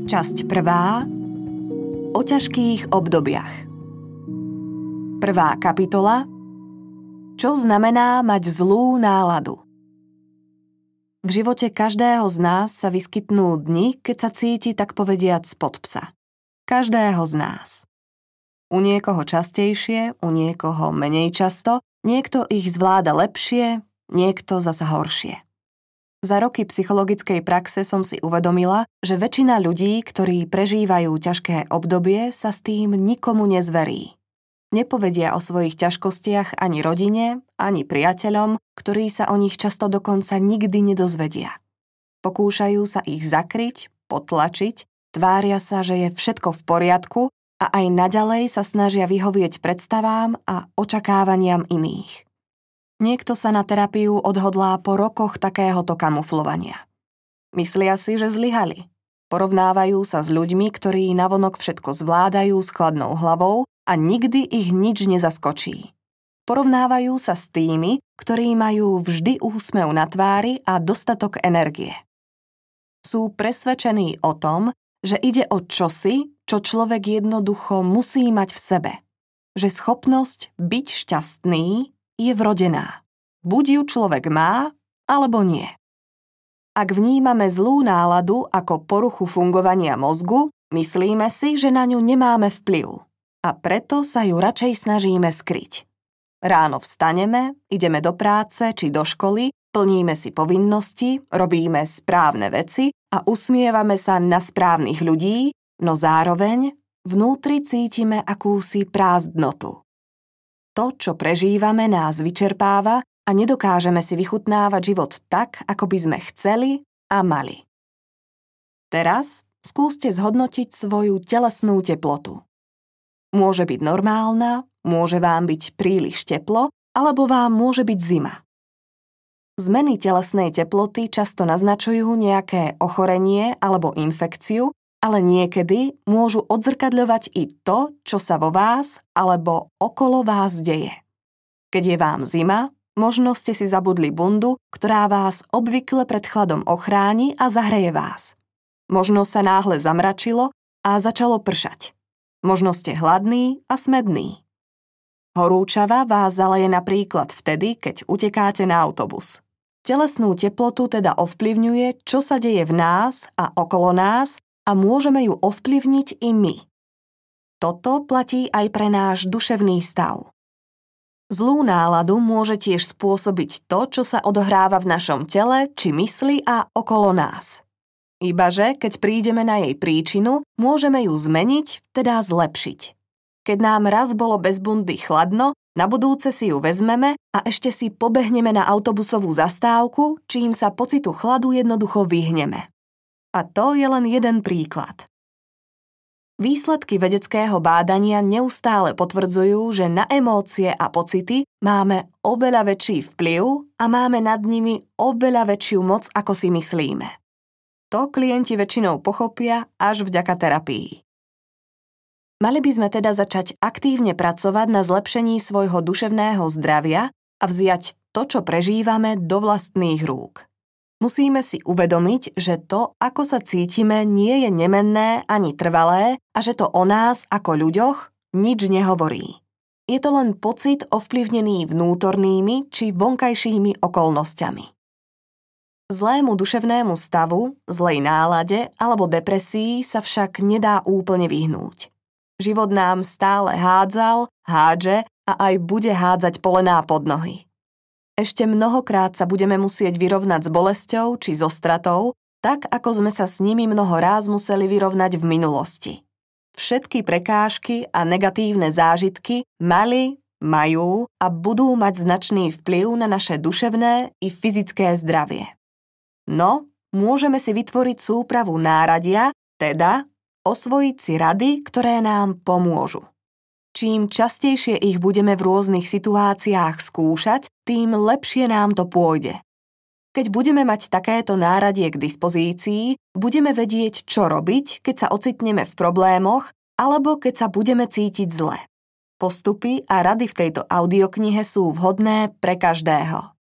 Časť 1. O ťažkých obdobiach. 1. kapitola. Čo znamená mať zlú náladu? V živote každého z nás sa vyskytnú dni, keď sa cíti tak povediac spod psa. Každého z nás. U niekoho častejšie, u niekoho menej často, niekto ich zvláda lepšie, niekto zasa horšie. Za roky psychologickej praxe som si uvedomila, že väčšina ľudí, ktorí prežívajú ťažké obdobie, sa s tým nikomu nezverí. Nepovedia o svojich ťažkostiach ani rodine, ani priateľom, ktorí sa o nich často dokonca nikdy nedozvedia. Pokúšajú sa ich zakryť, potlačiť, tvária sa, že je všetko v poriadku a aj naďalej sa snažia vyhovieť predstavám a očakávaniam iných. Niekto sa na terapiu odhodlá po rokoch takéhoto kamuflovania. Myslia si, že zlyhali. Porovnávajú sa s ľuďmi, ktorí navonok všetko zvládajú s chladnou hlavou a nikdy ich nič nezaskočí. Porovnávajú sa s tými, ktorí majú vždy úsmev na tvári a dostatok energie. Sú presvedčení o tom, že ide o čosi, čo človek jednoducho musí mať v sebe. Že schopnosť byť šťastný je vrodená. Buď ju človek má, alebo nie. Ak vnímame zlú náladu ako poruchu fungovania mozgu, myslíme si, že na ňu nemáme vplyv. A preto sa ju radšej snažíme skryť. Ráno vstaneme, ideme do práce či do školy, plníme si povinnosti, robíme správne veci a usmievame sa na správnych ľudí, no zároveň vnútri cítime akúsi prázdnotu. To, čo prežívame, nás vyčerpáva a nedokážeme si vychutnávať život tak, ako by sme chceli a mali. Teraz skúste zhodnotiť svoju telesnú teplotu. Môže byť normálna, môže vám byť príliš teplo, alebo vám môže byť zima. Zmeny telesnej teploty často naznačujú nejaké ochorenie alebo infekciu, ale niekedy môžu odzrkadľovať i to, čo sa vo vás alebo okolo vás deje. Keď je vám zima, možno ste si zabudli bundu, ktorá vás obvykle pred chladom ochráni a zahreje vás. Možno sa náhle zamračilo a začalo pršať. Možno ste hladní a smední. Horúčava vás zaleje napríklad vtedy, keď utekáte na autobus. Telesnú teplotu teda ovplyvňuje, čo sa deje v nás a okolo nás, a môžeme ju ovplyvniť i my. Toto platí aj pre náš duševný stav. Zlú náladu môže tiež spôsobiť to, čo sa odohráva v našom tele či mysli a okolo nás. Ibaže, keď prídeme na jej príčinu, môžeme ju zmeniť, teda zlepšiť. Keď nám raz bolo bez bundy chladno, na budúce si ju vezmeme a ešte si pobehneme na autobusovú zastávku, čím sa pocitu chladu jednoducho vyhneme. A to je len jeden príklad. Výsledky vedeckého bádania neustále potvrdzujú, že na emócie a pocity máme oveľa väčší vplyv a máme nad nimi oveľa väčšiu moc, ako si myslíme. To klienti väčšinou pochopia až vďaka terapii. Mali by sme teda začať aktívne pracovať na zlepšení svojho duševného zdravia a vziať to, čo prežívame, do vlastných rúk. Musíme si uvedomiť, že to, ako sa cítime, nie je nemenné ani trvalé a že to o nás ako ľuďoch nič nehovorí. Je to len pocit ovplyvnený vnútornými či vonkajšími okolnosťami. Zlému duševnému stavu, zlej nálade alebo depresii sa však nedá úplne vyhnúť. Život nám stále hádzal, hádže a aj bude hádzať polená pod nohy. Ešte mnohokrát sa budeme musieť vyrovnať s bolesťou či so stratou, tak ako sme sa s nimi mnoho ráz museli vyrovnať v minulosti. Všetky prekážky a negatívne zážitky mali, majú a budú mať značný vplyv na naše duševné i fyzické zdravie. No, môžeme si vytvoriť súpravu náradia, teda osvojiť si rady, ktoré nám pomôžu. Čím častejšie ich budeme v rôznych situáciách skúšať, tým lepšie nám to pôjde. Keď budeme mať takéto náradie k dispozícii, budeme vedieť, čo robiť, keď sa ocitneme v problémoch alebo keď sa budeme cítiť zle. Postupy a rady v tejto audioknihe sú vhodné pre každého.